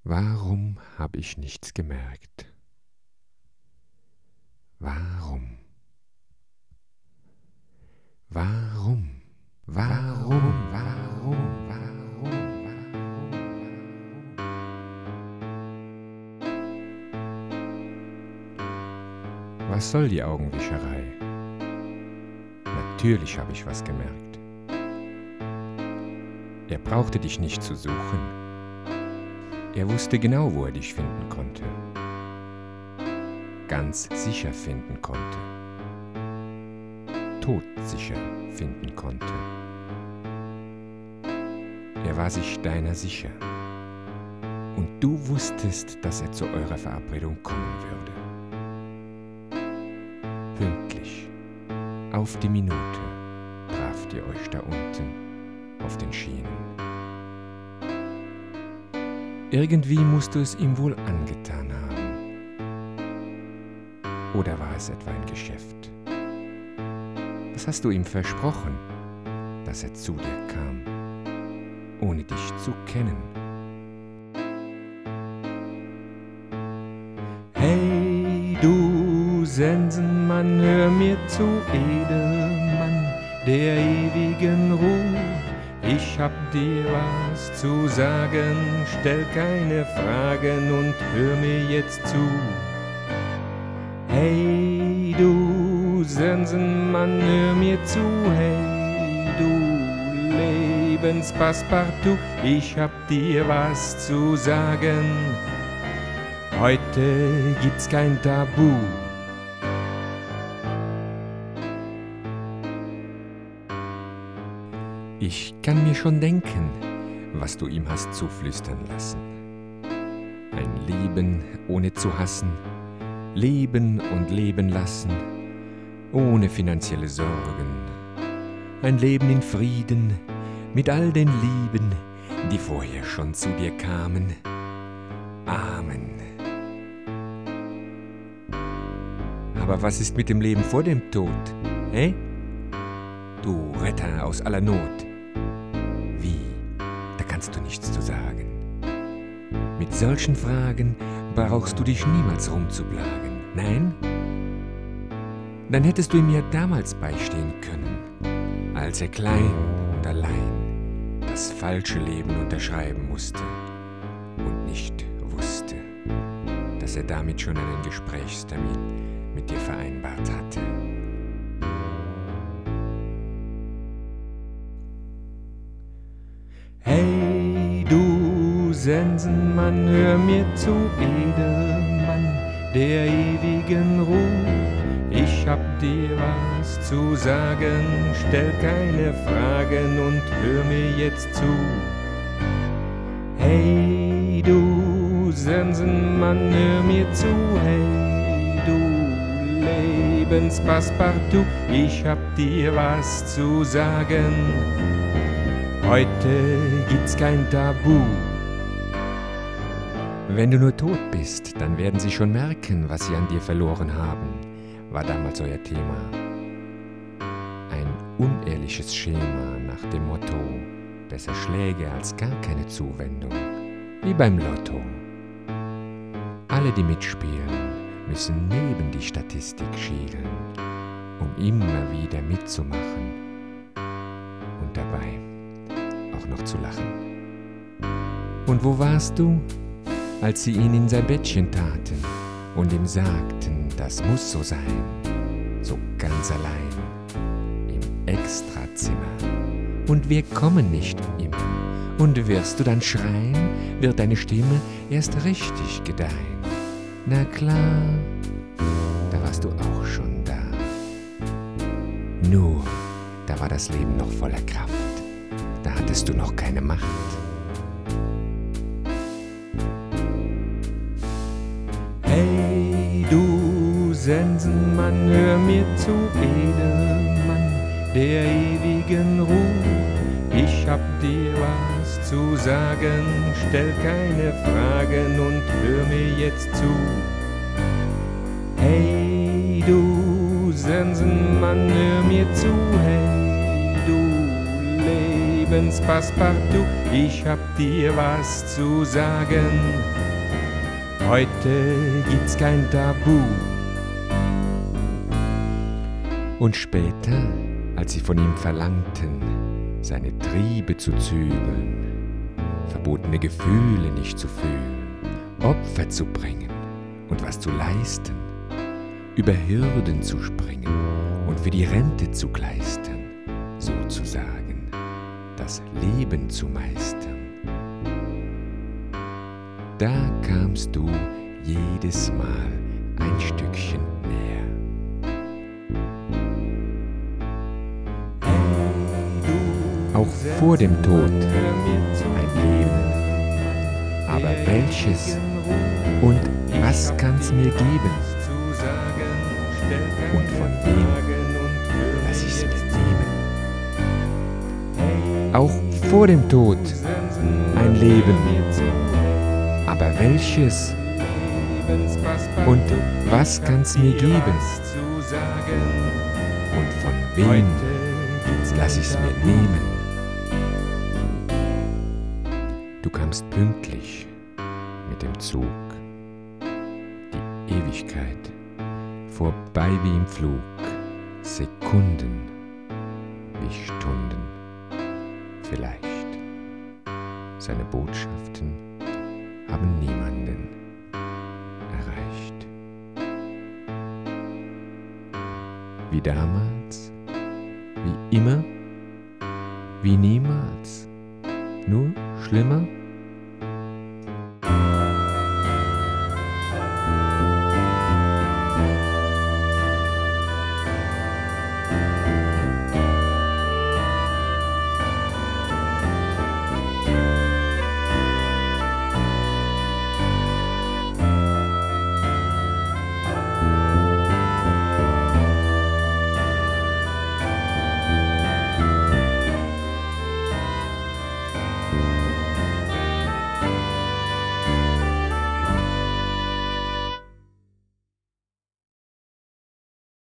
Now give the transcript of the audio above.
Warum habe ich nichts gemerkt? Warum? Warum? Warum? Warum? Warum? Warum? Was soll die Augenwischerei? Natürlich habe ich was gemerkt. Er brauchte dich nicht zu suchen. Er wusste genau, wo er dich finden konnte. Ganz sicher finden konnte. Todsicher finden konnte. Er war sich deiner sicher. Und du wusstest, dass er zu eurer Verabredung kommen würde. Pünktlich, auf die Minute, traft ihr euch da unten auf den Schienen. Irgendwie musst du es ihm wohl angetan haben. Oder war es etwa ein Geschäft? Was hast du ihm versprochen, dass er zu dir kam, ohne dich zu kennen? Hey, du Sensenmann, hör mir zu, Edelmann der ewigen Ruhe. Ich hab dir was zu sagen, stell keine Fragen und hör mir jetzt zu. Hey, du Sensenmann, hör mir zu, hey, du Lebenspassepartout, ich hab dir was zu sagen. Heute gibt's kein Tabu. Ich kann mir schon denken, was du ihm hast zuflüstern lassen. Ein Leben ohne zu hassen, leben und leben lassen, ohne finanzielle Sorgen. Ein Leben in Frieden mit all den Lieben, die vorher schon zu dir kamen. Amen. Aber was ist mit dem Leben vor dem Tod, hä? Du Retter aus aller Not. Wie? Da kannst du nichts zu sagen. Mit solchen Fragen brauchst du dich niemals rumzuplagen. Nein? Dann hättest du ihm ja damals beistehen können, als er klein und allein das falsche Leben unterschreiben musste und nicht wusste, dass er damit schon einen Gesprächstermin mit dir vereinbart hatte. Hey, du Sensenmann, hör mir zu, Edelmann der ewigen Ruhe. Ich hab dir was zu sagen, stell keine Fragen und hör mir jetzt zu. Hey, du Sensenmann, hör mir zu, hey, du Lebenspassepartout, ich hab dir was zu sagen. Heute gibt's kein Tabu. Wenn du nur tot bist, dann werden sie schon merken, was sie an dir verloren haben, war damals euer Thema. Ein unehrliches Schema nach dem Motto, besser Schläge als gar keine Zuwendung, wie beim Lotto. Alle, die mitspielen, müssen neben die Statistik schielen, um immer wieder mitzumachen und dabei auch noch zu lachen. Und wo warst du, als sie ihn in sein Bettchen taten und ihm sagten, das muss so sein, so ganz allein im Extrazimmer? Und wir kommen nicht immer. Und wirst du dann schreien, wird deine Stimme erst richtig gedeihen. Na klar, da warst du auch schon da. Nur, da war das Leben noch voller Kraft. Da hattest du noch keine Macht. Hey, du Sensenmann, hör mir zu, Edelmann der ewigen Ruhe. Ich hab dir was zu sagen, stell keine Fragen und hör mir jetzt zu. Hey, du Sensenmann, hör mir zu, hey, du Lebenspassepartout, ich hab dir was zu sagen. Heute gibt's kein Tabu. Und später, als sie von ihm verlangten, seine Triebe zu zügeln, verbotene Gefühle nicht zu fühlen, Opfer zu bringen und was zu leisten, über Hürden zu springen und für die Rente zu kleistern, sozusagen das Leben zu meistern. Da kamst du jedes Mal ein Stückchen näher. Auch vor dem Tod ein Leben, aber welches und was kann's mir geben? Und von wem lass ich's mir nehmen? Auch vor dem Tod ein Leben, aber welches und was kann's mir geben? Und von wem lass ich's mir nehmen? Du kamst pünktlich mit dem Zug, die Ewigkeit, vorbei wie im Flug, Sekunden wie Stunden, vielleicht. Seine Botschaften haben niemanden erreicht. Wie damals, wie immer, wie niemals, nur schlimmer.